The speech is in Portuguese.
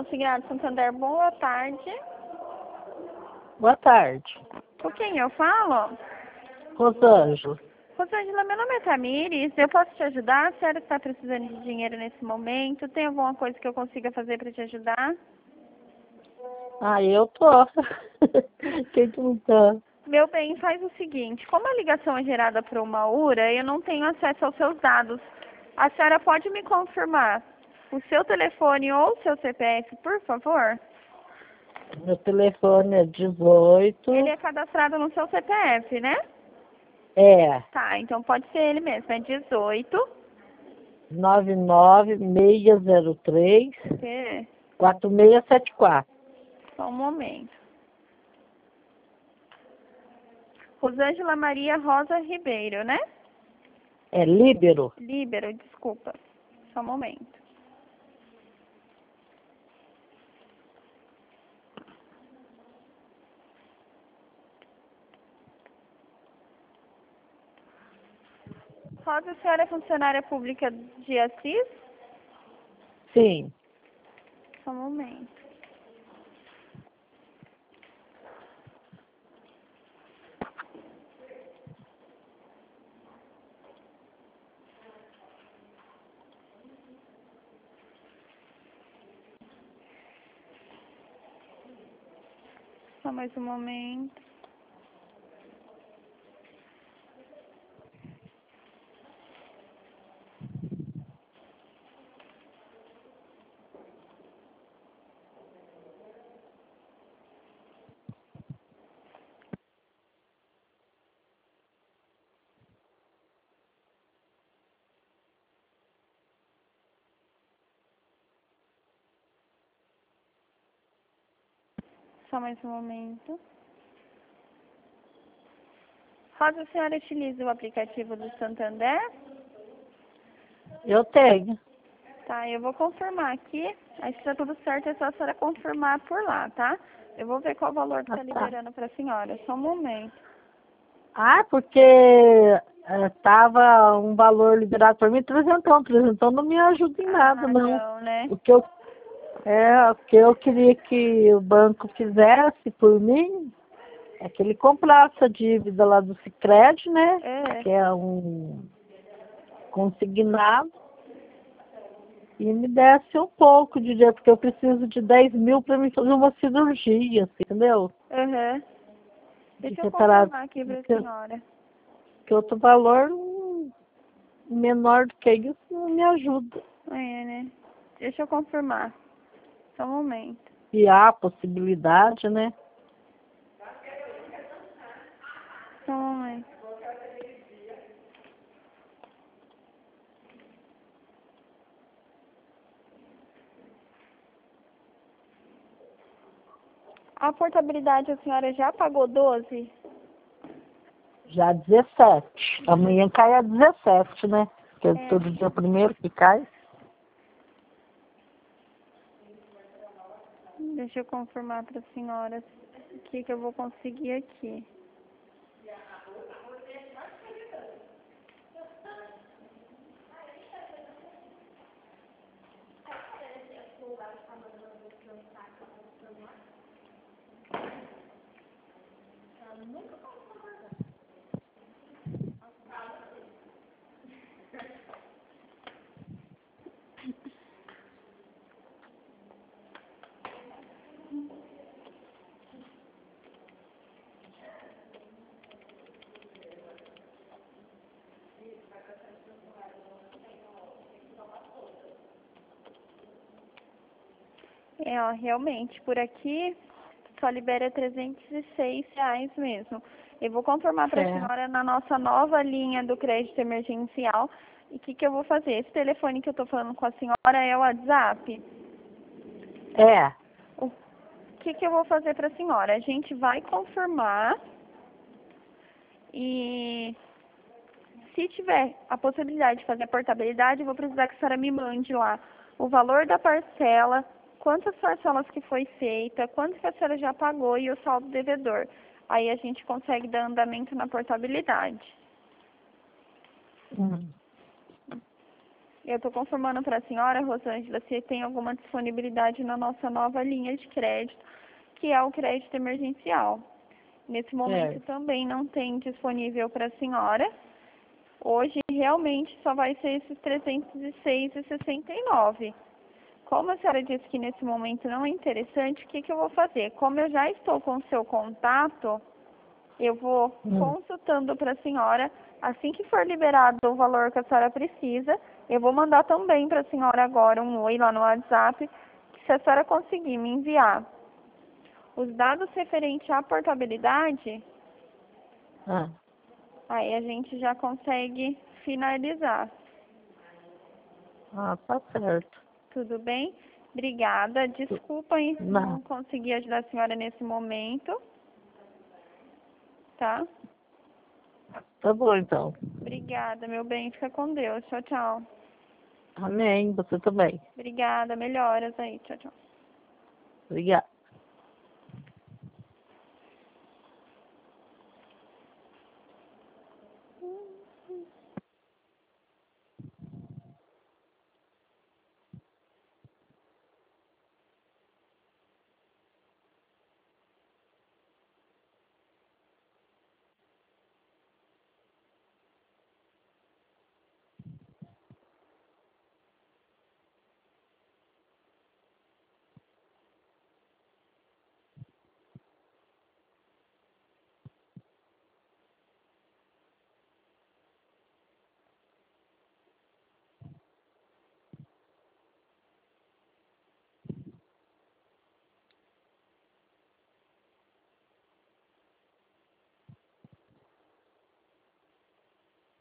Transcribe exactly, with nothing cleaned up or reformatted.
Consignado Santander, boa tarde. Boa tarde. Com quem eu falo? Rosângela. Rosângela, meu nome é Tamires, eu posso te ajudar? A senhora está precisando de dinheiro nesse momento? Tem alguma coisa que eu consiga fazer para te ajudar? Ah, eu tô. Quem que não tá? Meu bem, faz o seguinte, como a ligação é gerada por uma U R A, eu não tenho acesso aos seus dados. A senhora pode me confirmar o seu telefone ou o seu C P F, por favor? Meu telefone é dezoito. Ele é cadastrado no seu C P F, né? É. Tá, então pode ser ele mesmo, é dezoito. nove nove seis zero três É, quatro seis sete quatro. só um momento. Rosângela Maria Rosa Ribeiro, né? É Líbero. Líbero, desculpa. Só um momento. Rosa, a senhora é funcionária pública de Assis? Sim. Só um momento. Só mais um momento. Só mais um momento. Rosa, a senhora utiliza o aplicativo do Santander? Eu tenho. Tá, eu vou confirmar aqui. Aí se tá tudo certo, é só a senhora confirmar por lá, tá? Eu vou ver qual o valor que Ah, tá tá. liberando pra senhora. Só um momento. Ah, porque eh, tava um valor liberado para mim, trezentão. Trezentão não me ajuda em nada, Ah, não. não, né? O que eu, é, o que eu queria que o banco fizesse por mim é que ele comprasse a dívida lá do Sicredi, né? É. Que é um consignado, e me desse um pouco de dinheiro, porque eu preciso de dez mil para me fazer uma cirurgia, assim, entendeu? Aham. De Deixa eu reparar, confirmar aqui pra porque, senhora. porque outro valor hum, menor do que isso não me ajuda. É, né? Deixa eu confirmar. Só um momento. E há possibilidade, né? Só um momento. A portabilidade a senhora já pagou doze? Já dezessete. Amanhã cai a dezessete, né? Porque é É. todo dia primeiro que cai. Deixa eu confirmar pra senhora o que que eu vou conseguir aqui. É, ó, realmente, por aqui só libera trezentos e seis reais mesmo. Eu vou confirmar para a É. senhora na nossa nova linha do crédito emergencial. E o que, que eu vou fazer? Esse telefone que eu estou falando com a senhora é o WhatsApp? É. O que, que eu vou fazer para a senhora? A gente vai confirmar e se tiver a possibilidade de fazer a portabilidade, eu vou precisar que a senhora me mande lá o valor da parcela, quantas parcelas que foi feita, quanto que a senhora já pagou e o saldo devedor. Aí a gente consegue dar andamento na portabilidade. Hum. Eu estou confirmando para a senhora, Rosângela, se tem alguma disponibilidade na nossa nova linha de crédito, que é o crédito emergencial. Nesse momento É. também não tem disponível para a senhora. Hoje realmente só vai ser esses trezentos e seis reais e sessenta e nove centavos. Como a senhora disse que nesse momento não é interessante, o que, que eu vou fazer? Como eu já estou com o seu contato, eu vou Hum. consultando para a senhora. Assim que for liberado o valor que a senhora precisa, eu vou mandar também para a senhora agora um oi lá no WhatsApp, que se a senhora conseguir me enviar os dados referentes à portabilidade, Ah. aí a gente já consegue finalizar. Ah, tá certo. Tudo bem? Obrigada. Desculpem Não. não conseguir ajudar a senhora nesse momento. Tá? Tá bom, então. Obrigada, meu bem. Fica com Deus. Tchau, tchau. Amém. Você também. Obrigada. Melhoras aí. Tchau, tchau. Obrigada.